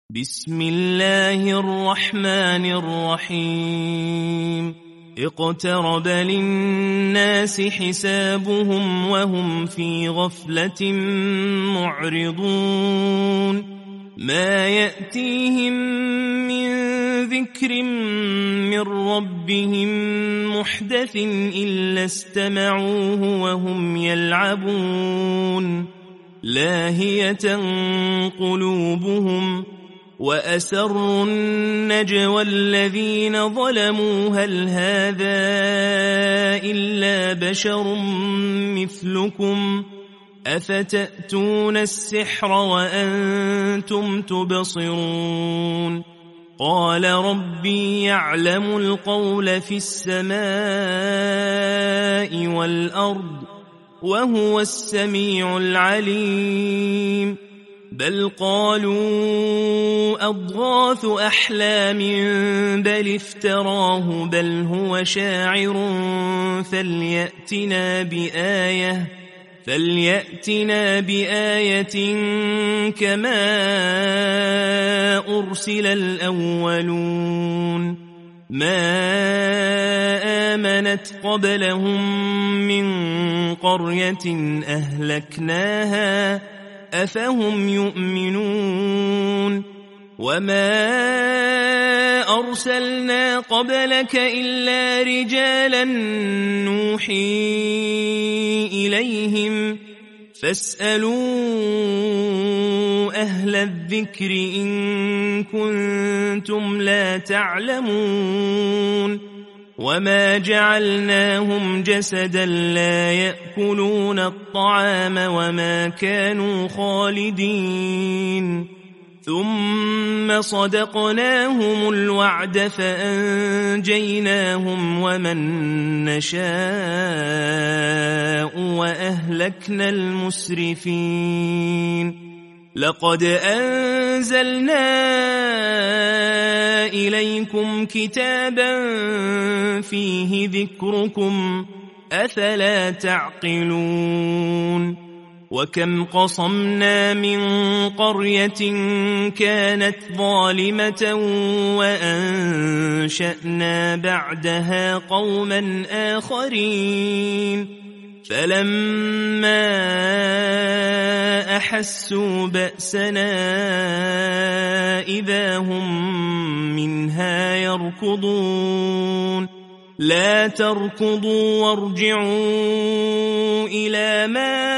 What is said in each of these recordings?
بسم الله الرحمن الرحيم اقترب للناس حسابهم وهم في غفلة معرضون ما يأتيهم من ذكر من ربهم محدث إلا استمعوه وهم يلعبون لاهية قلوبهم وأسروا النجوى الذين ظلموا هل هذا إلا بشر مثلكم أفتأتون السحر وأنتم تبصرون قال ربي يعلم القول في السماء والأرض وهو السميع العليم بل قالوا أضغاث أحلام بل افتراه بل هو شاعر فليأتنا بآية كما أرسل الأولون ما آمنت قبلهم من قرية أهلكناها أفهم يؤمنون وما أرسلنا قبلك إلا رجالا نوحي إليهم فاسألوا أهل الذكر إن كنتم لا تعلمون وما جعلناهم جسدا لا يأكلون الطعام وما كانوا خالدين ثم صدقناهم الوعد فأنجيناهم ومن نشاء وأهلكنا المسرفين لقد أنزلنا إليكم كتابا فيه ذكركم أفلا تعقلون وكم قصمنا من قرية كانت ظالمة وأنشأنا بعدها قوما آخرين فلما أحسوا بأسنا إذا هم منها يركضون لا تركضوا وارجعوا إلى ما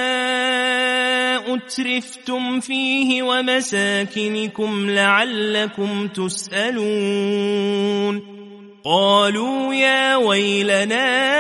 أترفتم فيه ومساكنكم لعلكم تسألون قالوا يا ويلنا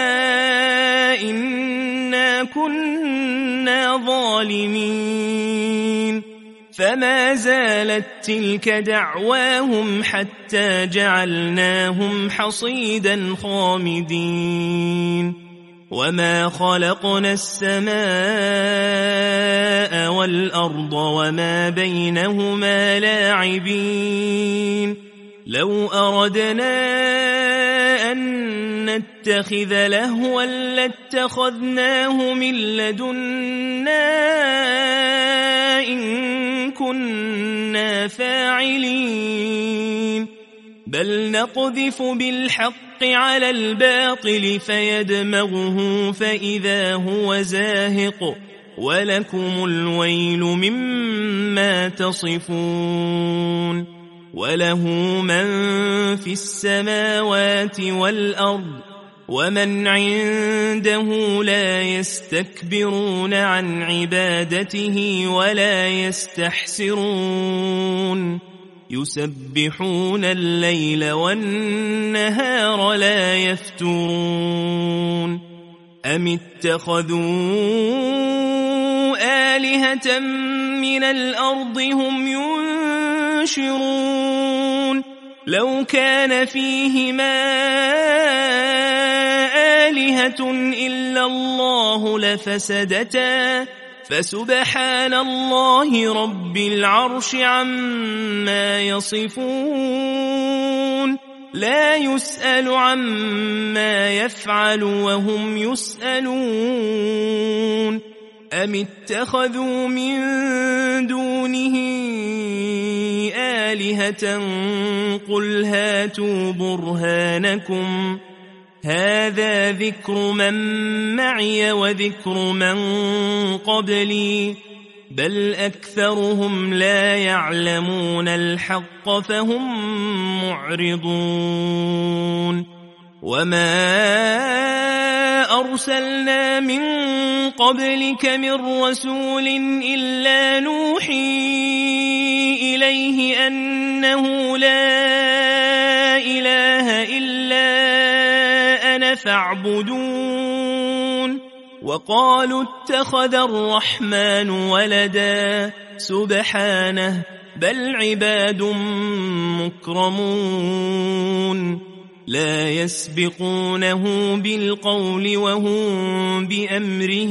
إنا كنا ظالمين فما زالت تلك دعواهم حتى جعلناهم حصيدا خامدين وما خلقنا السماء والأرض وما بينهما لاعبين لو أردنا أن نتخذ لهوا لاتخذناه من لدنا إن كنا فاعلين بل نقذف بالحق على الباطل فيدمغه فإذا هو زاهق ولكم الويل مما تصفون وله من في السماوات والأرض ومن عنده لا يستكبرون عن عبادته ولا يستحسرون يسبحون الليل والنهار لا يفترون أم اتخذوا آلهة من الأرض هم ينشرون لو كان فيهما آلهة إلا الله لفسدتا فسبحان الله رب العرش عما يصفون لا يسأل عما يفعل وهم يسألون أم اتخذوا من دونه آلهة قل هاتوا برهانكم هذا ذكر من معي وذكر من قبلي بل أكثرهم لا يعلمون الحق فهم معرضون وما أرسلنا من قبلك من رسول إلا نوحي إليه أنه لا إله إلا أنا فاعبدون وقالوا اتخذ الرحمن ولدا سبحانه بل عباد مكرمون لا يسبقونه بالقول وهم بأمره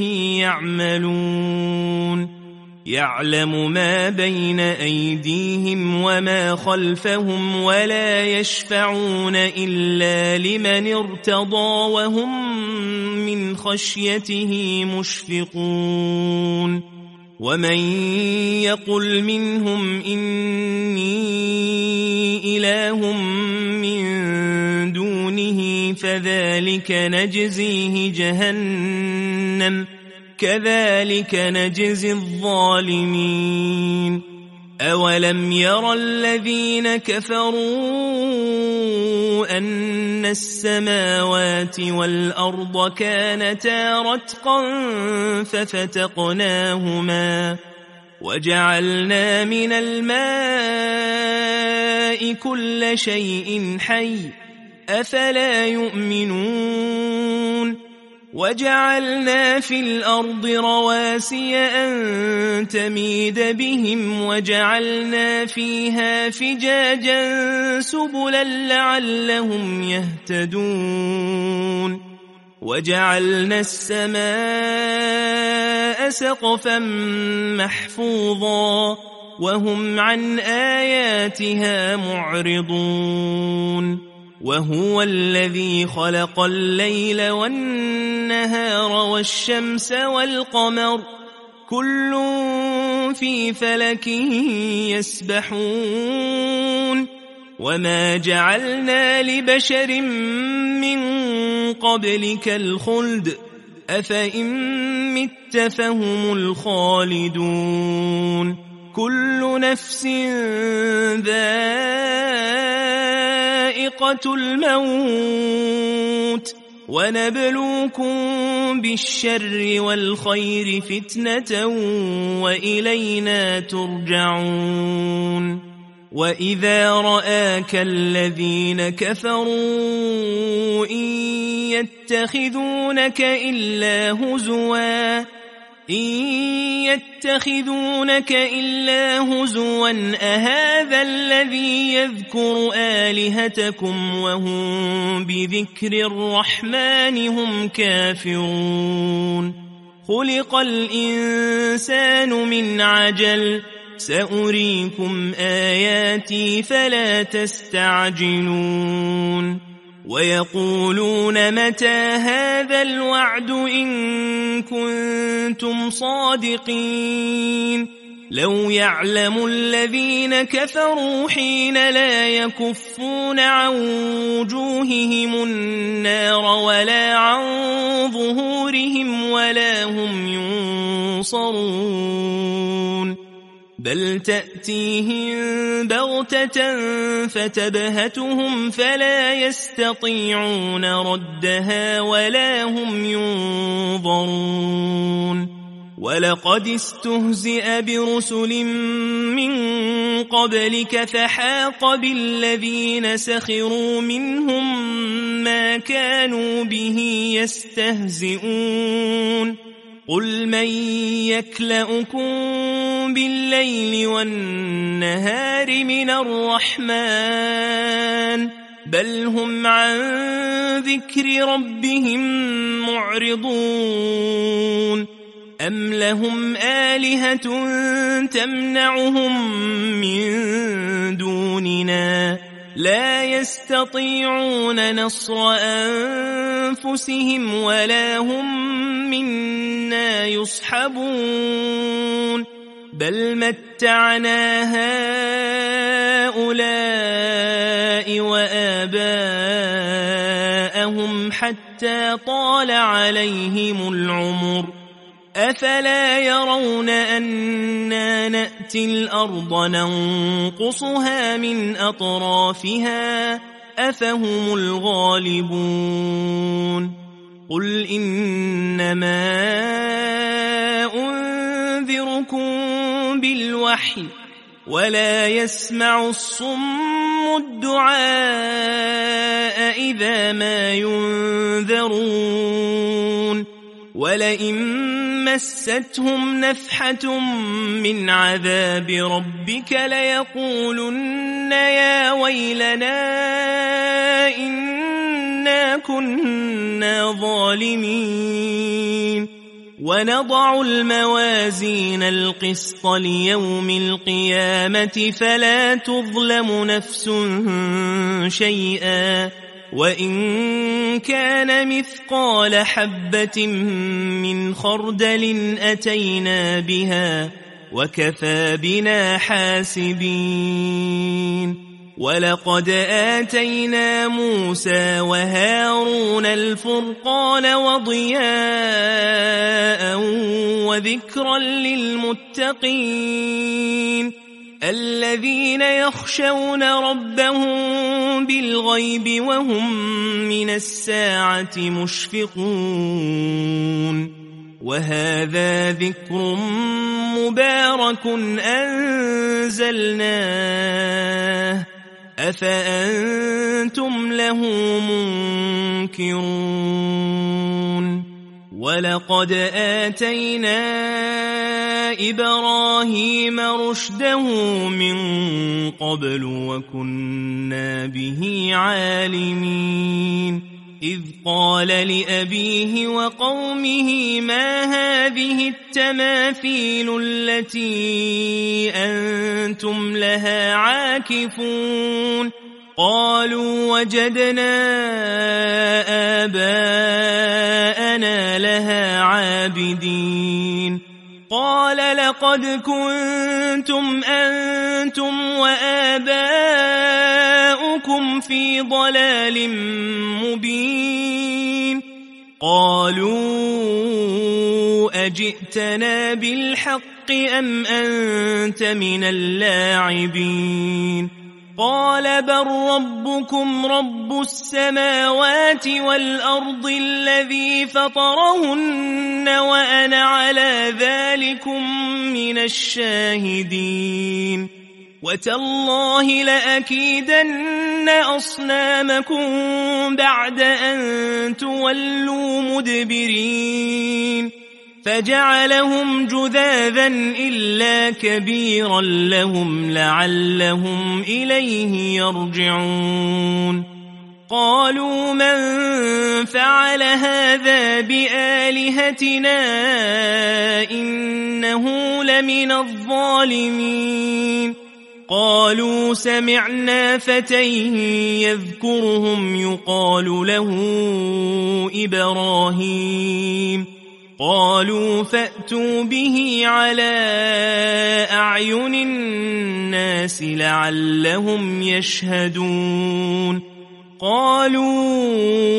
يعملون يعلم ما بين أيديهم وما خلفهم ولا يشفعون إلا لمن ارتضى وهم من خشيته مشفقون ومن يقل منهم إني إله من دونه فذلك نجزيه جهنم كذلك نجزي الظالمين أولم يرى الذين كفروا أن السماوات والأرض كانتا رتقا ففتقناهما وجعلنا من الماء كل شيء حي أفلا يؤمنون وجعلنا في الأرض رواسي أن تميد بهم وجعلنا فيها فجاجا سبلا لعلهم يهتدون وجعلنا السماء سقفا محفوظا وهم عن آياتها معرضون وهو الذي خلق الليل والنهار والشمس والقمر كل في فلك يسبحون وما جعلنا لبشر من قبلك الخلد أفإن مت فهم الخالدون كل نفس ذائقة الموت ونبلوكم بالشر والخير فتنة وإلينا ترجعون وإذا رآك الذين كفروا إن يتخذونك إلا هزوا أهذا الذي يذكر آلهتكم وهم بذكر الرحمن هم كافرون خلق الإنسان من عجل سأريكم آياتي فلا تستعجلون ويقولون متى هذا الوعد إن كنتم صادقين لو يعلم الذين كفروا حين لا يكفون عن وجوههم النار ولا عن ظهورهم ولا هم ينصرون بل تأتيهم بغتة فتبهتهم فلا يستطيعون ردها ولا هم ينظرون ولقد استهزئ برسل من قبلك فحاق بالذين سخروا منهم ما كانوا به يستهزئون قل من يكلؤكم بالليل والنهار من الرحمن بل هم عن ذكر ربهم معرضون أم لهم آلهة تمنعهم من دوننا لا يستطيعون نصر أنفسهم ولا هم منا يصحبون بل متعنا حتى طال عليهم العمر أفلا يرون أنا نأتي الأرض ننقصها من أطرافها أفهم الغالبون قل إنما أنذركم بالوحي ولا يسمع الصم الدعاء إذا ما ينذرون ولئن مستهم نفحة من عذاب ربك ليقولن يا ويلنا إنا كنا ظالمين ونضع الموازين القسط ليوم القيامة فلا تظلم نفس شيئا وإن كان مثقال حبة من خردل أتينا بها وكفى بنا حاسبين ولقد آتينا موسى وهارون الفرقان وضياء وذكرا للمتقين الذين يخشون ربهم بالغيب وهم من الساعة مشفقون وهذا ذكر مبارك أنزلناه أفأنتم له منكرون ولقد آتينا إبراهيم رشده من قبل وكنا به عالمين إذ قال لأبيه وقومه ما هذه التماثيل التي أنتم لها عاكفون قالوا وجدنا آباءنا لها عابدين قال لقد كنتم أنتم وآباؤكم في ضلال مبين قالوا أجئتنا بالحق أم أنت من اللاعبين قال بل ربكم رب السماوات والأرض الذي فطرهن وأنا على ذلكم من الشاهدين وتالله لأكيدن أصنامكم بعد أن تولوا مدبرين فجعلهم جذاذا إلا كبيرا لهم لعلهم إليه يرجعون قالوا من فعل هذا بآلهتنا إنه لمن الظالمين قالوا سمعنا فتى يذكرهم يقال له إبراهيم قالوا فأتوا به على أعين الناس لعلهم يشهدون قالوا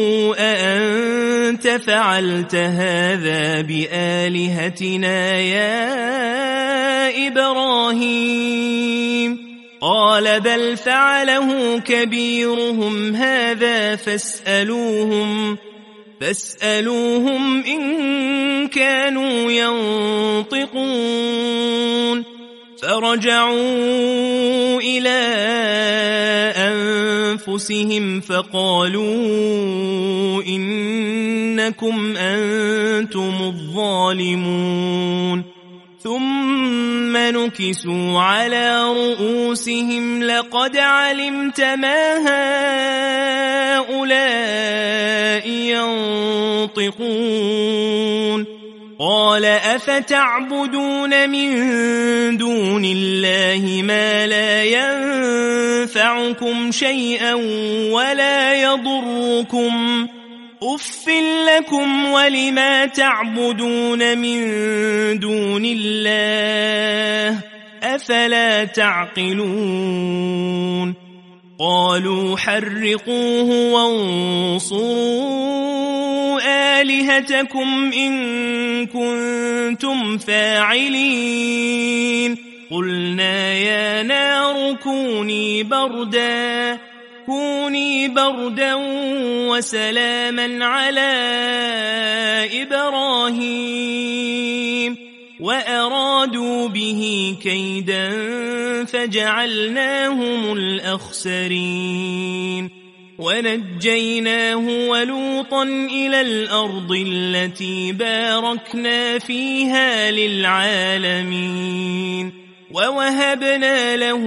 أأنت فعلت هذا بآلهتنا يا إبراهيم قال بل فعله كبيرهم هذا فاسألوهم إن كانوا ينطقون فرجعوا إلى أنفسهم فقالوا إنكم أنتم الظالمون ثم نكسوا على رؤوسهم لقد علمت ما هؤلاء ينطقون قال أفتعبدون من دون الله ما لا ينفعكم شيئا ولا يضركم أف لكم ولما تعبدون من دون الله أفلا تعقلون قالوا حرقوه وانصروا آلهتكم إن كنتم فاعلين قلنا يا نار كوني بردا وسلاما على إبراهيم وأرادوا به كيدا فجعلناهم الأخسرين ونجيناه ولوطا إلى الأرض التي باركنا فيها للعالمين ووهبنا له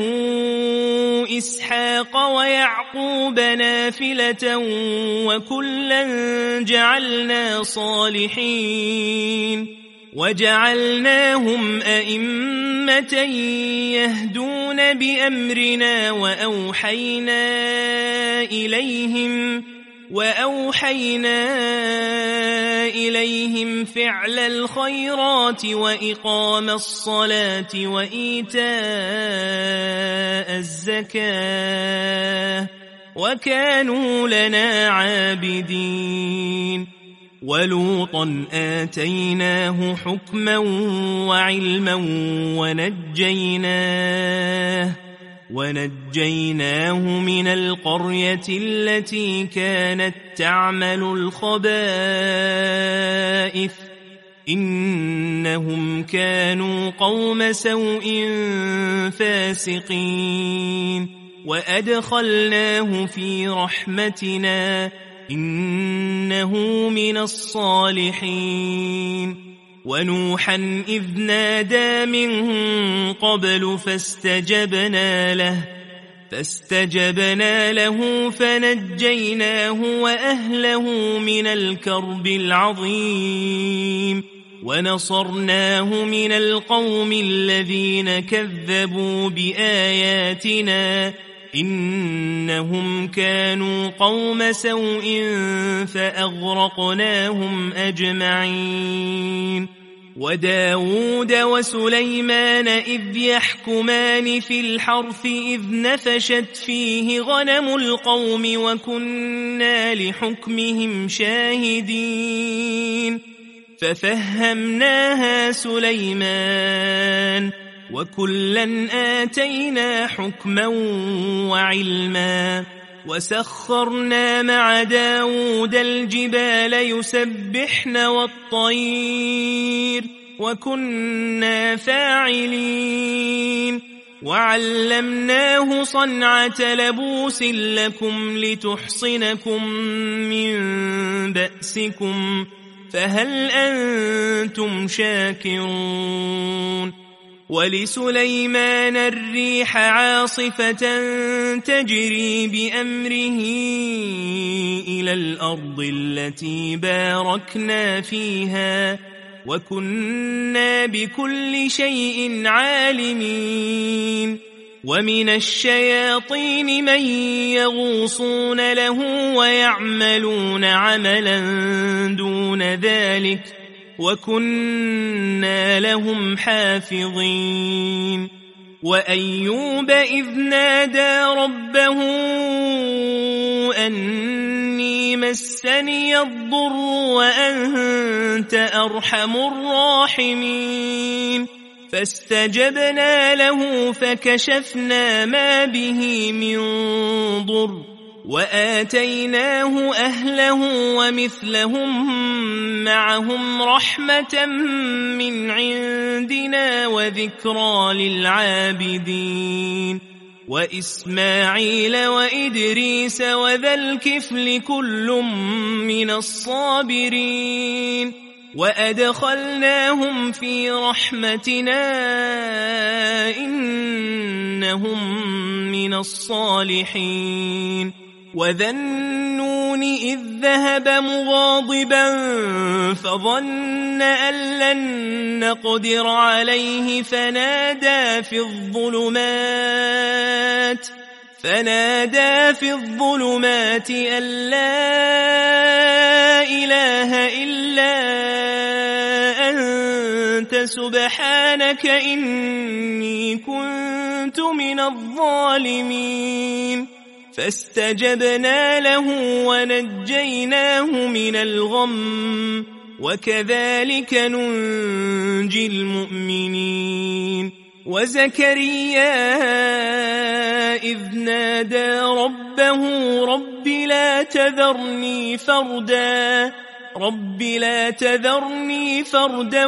إسحاق ويعقوب نافلة وكلا جعلنا صالحين وجعلناهم أئمة يهدون بأمرنا وأوحينا إليهم فعل الخيرات وإقام الصلاة وإيتاء الزكاة وكانوا لنا عابدين ولوطا آتيناه حكما وعلما ونجيناه من القرية التي كانت تعمل الخبائث إنهم كانوا قوم سوء فاسقين وأدخلناه في رحمتنا إنه من الصالحين ونوحا إذ نادى من قبل فاستجبنا له فنجيناه وأهله من الكرب العظيم ونصرناه من القوم الذين كذبوا بآياتنا إنهم كانوا قوم سوء فأغرقناهم أجمعين وداود وسليمان إذ يحكمان في الحرث إذ نفشت فيه غنم القوم وكنا لحكمهم شاهدين ففهمناها سليمان وكلا آتينا حكما وعلما وسخرنا مع داود الجبال يسبحن والطير وكنا فاعلين وعلمناه صنعة لبوس لكم لتحصنكم من بأسكم فهل أنتم شاكرون ولسليمان الريح عاصفة تجري بأمره إلى الأرض التي باركنا فيها وكنا بكل شيء عالمين ومن الشياطين من يغوصون له ويعملون عملا دون ذلك وكنا لهم حافظين وأيوب إذ نادى ربه أني مسني الضر وأنت أرحم الراحمين فاستجبنا له فكشفنا ما به من ضر وآتيناه أهله ومثلهم معهم رحمة من عندنا وذكرى للعابدين وإسماعيل وإدريس وذا الكفل كل من الصابرين وأدخلناهم في رحمتنا إنهم من الصالحين وذا النون إذ ذهب مغاضبا فظن أن لن نقدر عليه فنادى في الظلمات أن لا إله إلا أنت سبحانك إني كنت من الظالمين فاستجبنا له ونجيناه من الغم وكذلك ننجي المؤمنين وزكريا إذ نادى ربه رب لا تذرني فردا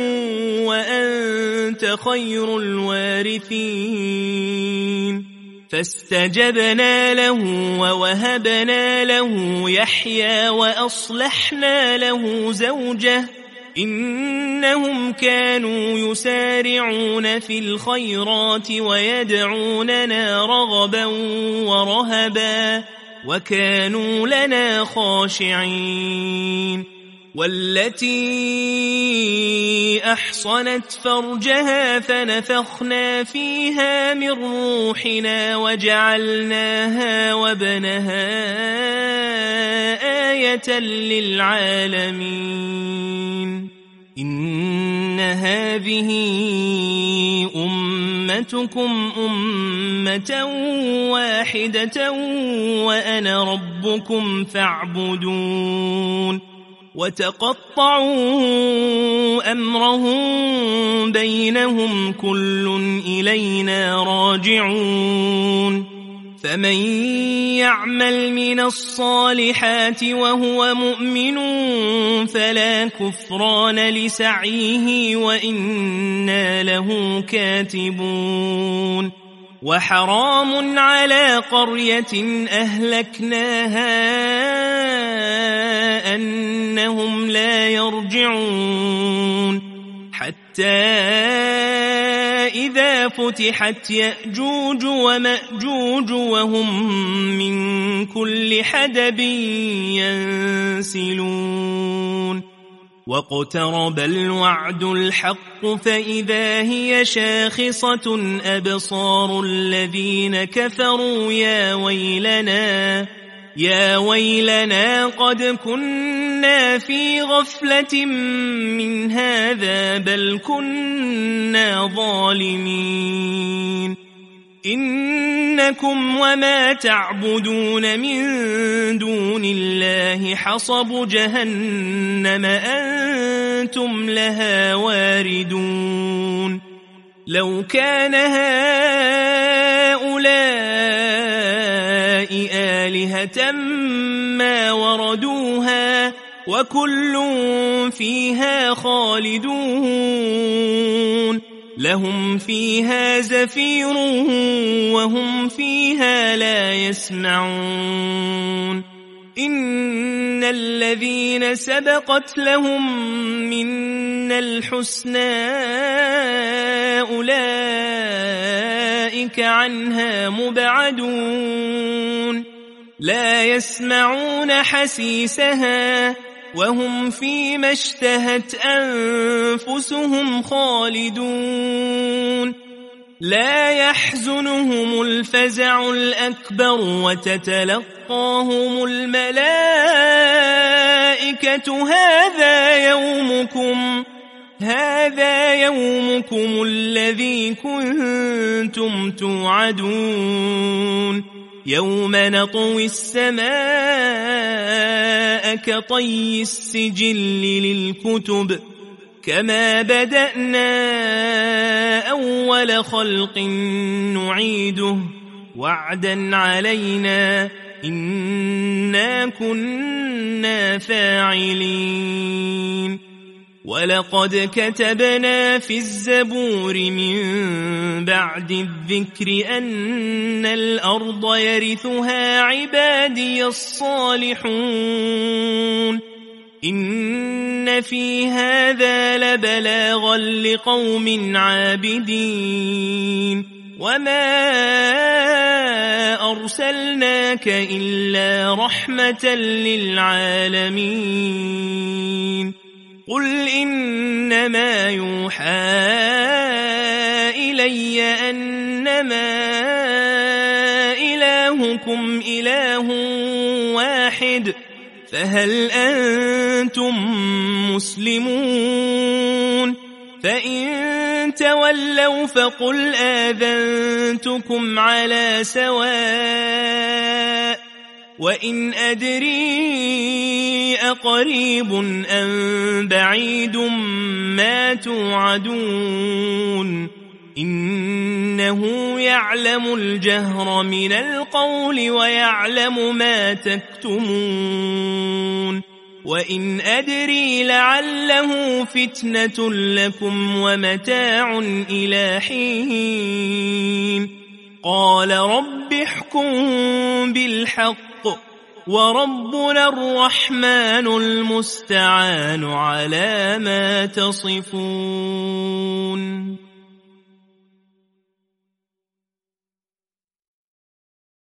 وأنت خير الوارثين فاستجبنا له ووهبنا له يحيى وأصلحنا له زوجه إنهم كانوا يسارعون في الخيرات ويدعوننا رغبا ورهبا وكانوا لنا خاشعين والتي أحصنت فرجها فنفخنا فيها من روحنا وجعلناها وابنها آية للعالمين إن هذه أمتكم أمة واحدة وأنا ربكم فاعبدون وتقطعوا أمرهم بينهم كل إلينا راجعون فمن يعمل من الصالحات وهو مؤمن فلا كفران لسعيه وإنا له كاتبون وحرام على قرية أهلكناها أنهم لا يرجعون حتى إذا فتحت يأجوج ومأجوج وهم من كل حدب ينسلون واقترب الوعد الحق فإذا هي شاخصة أبصار الذين كفروا يا ويلنا قد كنا في غفلة من هذا بل كنا ظالمين إنكم وما تعبدون من دون الله حصب جهنم أنتم لها واردون لو كان هؤلاء آلهة ما وردوها وكل فيها خالدون لهم فيها زفير وهم فيها لا يسمعون إن الذين سبقت لهم منا الحسنى أولئك عنها مبعدون لا يسمعون حسيسها وهم فيما اشتهت أنفسهم خالدون لا يحزنهم الفزع الأكبر وتتلقاهم الملائكة هذا يومكم الذي كنتم توعدون يوم نطوي السماء كطي السجل للكتب كما بدأنا أول خلق نعيده وعدا علينا إنا كنا فاعلين ولقد كتبنا في الزبور من بعد الذكر أن الأرض يرثها عبادي الصالحون إن في هذا لبلاغا لقوم عابدين وما أرسلناك إلا رحمة للعالمين قل إنما يوحى إلي أنما إلهكم إله واحد فهل أنتم مسلمون فإن تولوا فقل آذنتكم على سواء وإن أدري أقريب أم بعيد ما توعدون إنه يعلم الجهر من القول ويعلم ما تكتمون وإن أدري لعله فتنة لكم ومتاع إلى حين قال رب احكم بالحق وربنا الرحمن المستعان على ما تصفون.